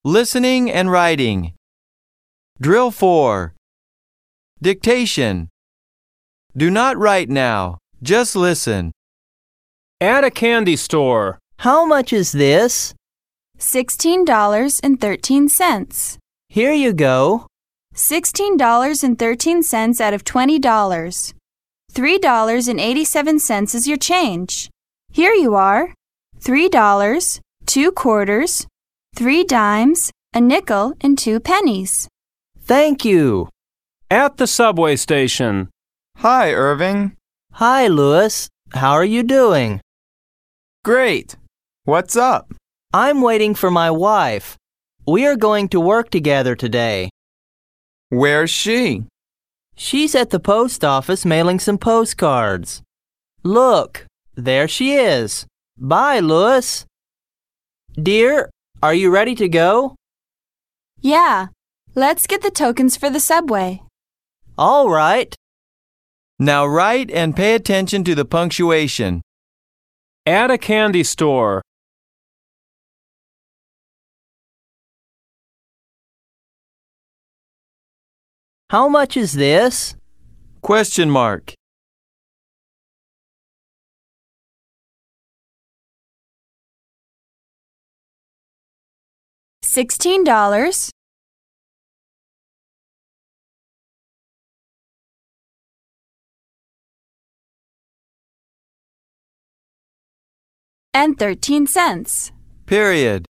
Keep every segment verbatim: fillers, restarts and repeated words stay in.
Listening and writing. Drill four. Dictation. Do not write now. Just listen. At a candy store. How much is this? sixteen dollars and thirteen cents. Here you go. sixteen dollars and thirteen cents out of twenty dollars. three dollars and eighty-seven cents is your change. Here you are. three dollars, two quarters, three dimes, a nickel, and two pennies. Thank you. At the subway station. Hi, Irving. Hi, Louis. How are you doing? Great. What's up? I'm waiting for my wife. We are going to work together today. Where's she? She's at the post office mailing some postcards. Look, there she is. Bye, Louis. Dear, are you ready to go? Yeah, let's get the tokens for the subway. All right. Now write and pay attention to the punctuation. At a candy store. How much is this? Question mark. sixteen dollars. And thirteen cents. Period.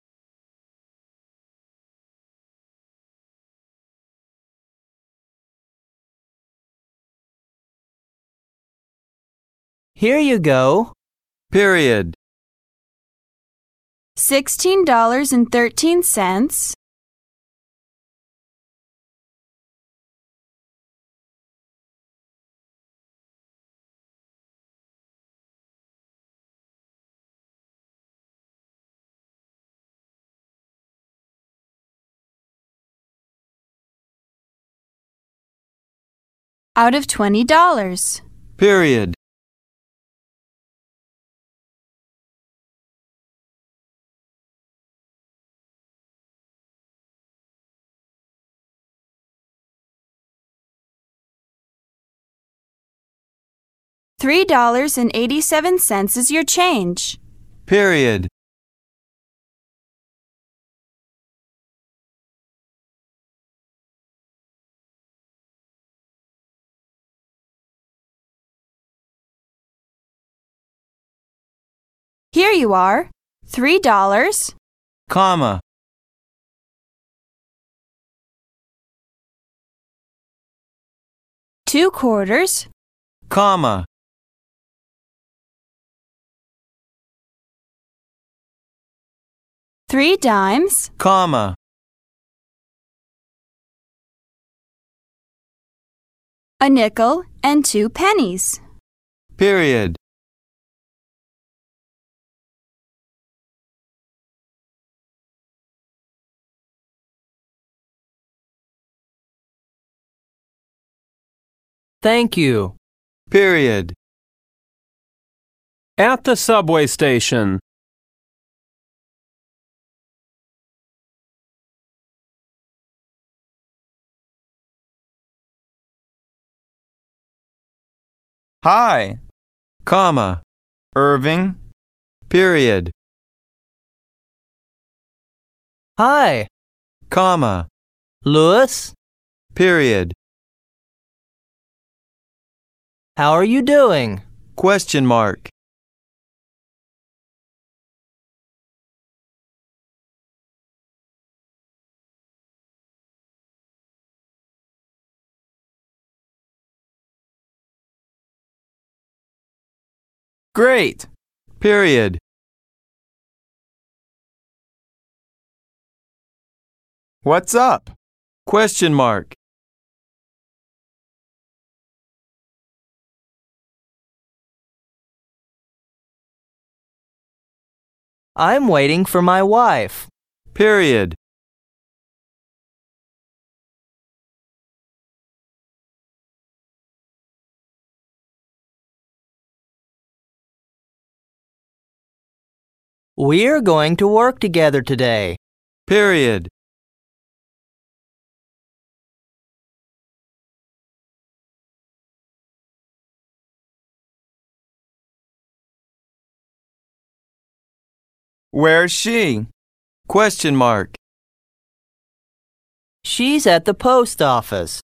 Here you go. Period. sixteen dollars and thirteen cents. Out of twenty dollars. Period. three dollars and eighty-seven cents is your change. Period. Here you are. three dollars. Comma. Two quarters. Comma. Three dimes. Comma. A nickel and two pennies. Period. Thank you. Period. At the subway station. Hi, Comma. Irving. Period. Hi, Comma. Louis. Period. How are you doing? Question mark. Great. Period. What's up? Question mark. I'm waiting for my wife. Period. We're going to work together today. Period. Where's she? Question mark. She's at the post office.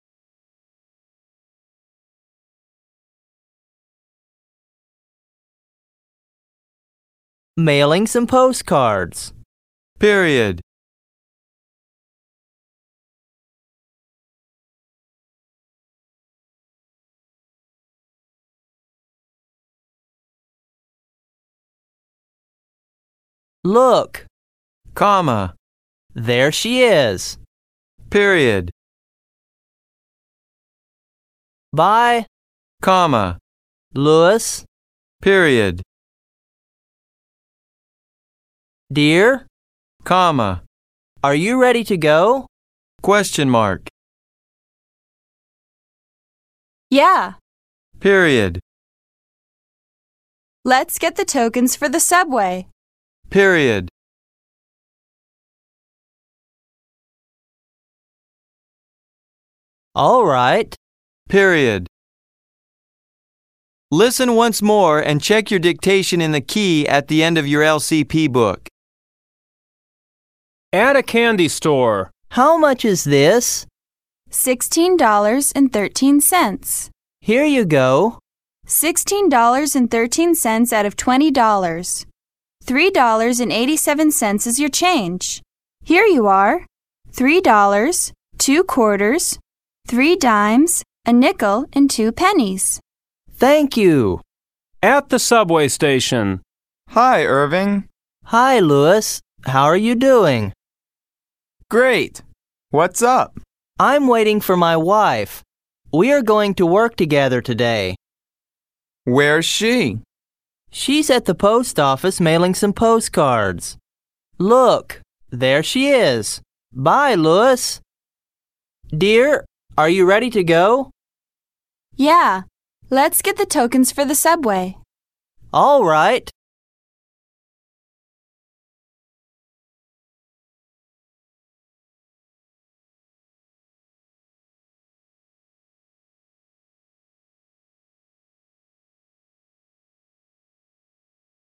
Mailing some postcards. Period. Look, Comma. there she is. Period. Bye, Comma. Louis. Period. Dear, Comma. are you ready to go? Question mark. Yeah. Period. Let's get the tokens for the subway. Period. All right. Period. Listen once more and check your dictation in the key at the end of your L C P book. At a candy store. How much is this? sixteen dollars and thirteen cents. Here you go. sixteen dollars and thirteen cents out of twenty dollars. three dollars and eighty-seven cents is your change. Here you are. three dollars, two quarters, three dimes, a nickel, and two pennies. Thank you. At the subway station. Hi, Irving. Hi, Louis. How are you doing? Great. What's up? I'm waiting for my wife. We are going to work together today. Where's she? She's at the post office mailing some postcards. Look, there she is. Bye, Louis. Dear, are you ready to go? Yeah. Let's get the tokens for the subway. All right.